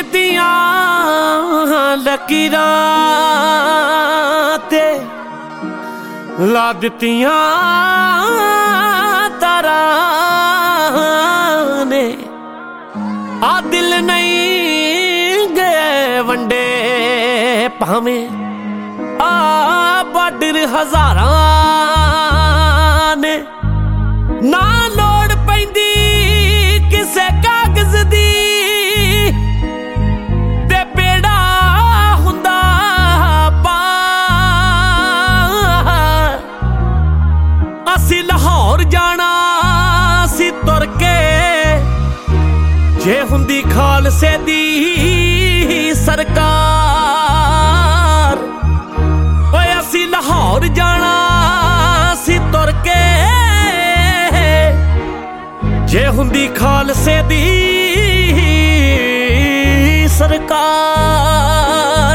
दियां लकीरां ते ला दित्तियां तारां ने। आ दिल नहीं गए वंडे भावें आ बार्डर हज़ारां ने। ना लोड़ पैंदी किसे कागज़ दी ते बेड़ा हुंदा पार। असी लाहौर जाना सी तुर के जे हुंदी खालसे दी सरकार। ओए असी लाहौर जाना सी तुर के जे हुंदी खालसे दी सरकार।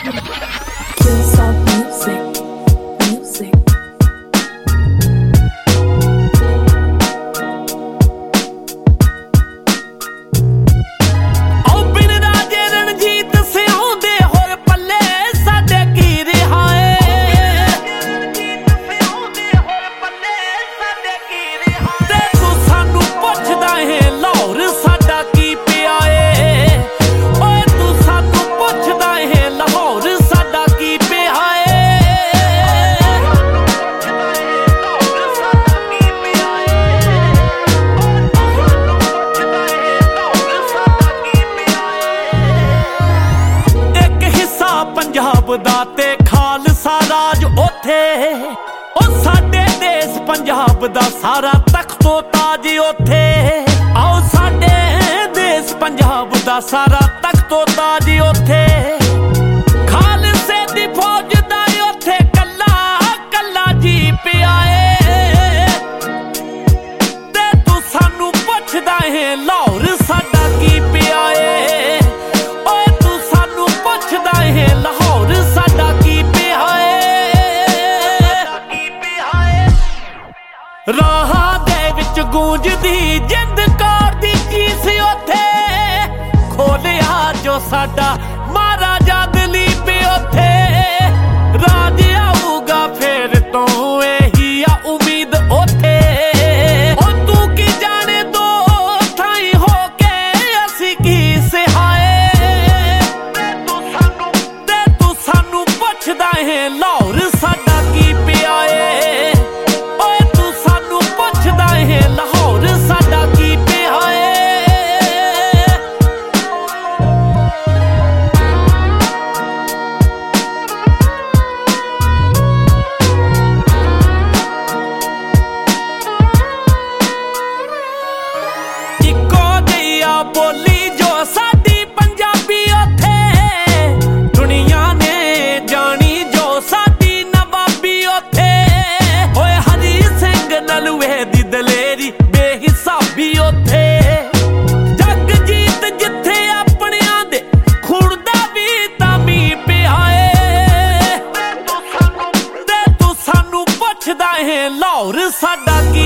पंजाब दा ते खालसा राज ओथे ओ साडे देश पंजाब दा सारा तख्तो ताज ओथे। आओ साडे देश पंजाब दा सारा तख्तो ताज ओथे। खालसे दी फौज दा ओथे कल्ला कल्ला जी पिया ते तू सानू पुछदा है लाहौर साडा की पिया है। ओए तू सानू पुछदा है लाहौर साडा की पिया है। राह दे विच गूंजदी जिंद कौर दी चीस ओथे। खोलिया जो साडा महाराजा दलीप ओथे। राज आऊगा फिर तो यही आ उम्मीद ओथे। ओ तू की जाने दो थाई हो के असी की सिहाए ते तू सानू पुछदा है लाहौर साडा की पिया है। ओए तू सानू पुछदा है लाहौर साडा की पिया है। इको जिहा बोली जो साडी पंजाबी ओथे। दुनिया ने जानी जो साडी नवाबी ओथे। ओए हरी सिंह नलूए दी दलेरी बेहिसाबी ओथे। जग जीत जिथे अपनियां दे खून दा भी तामी पिया है ते तू सानू पुछदा है लाहौर साडा की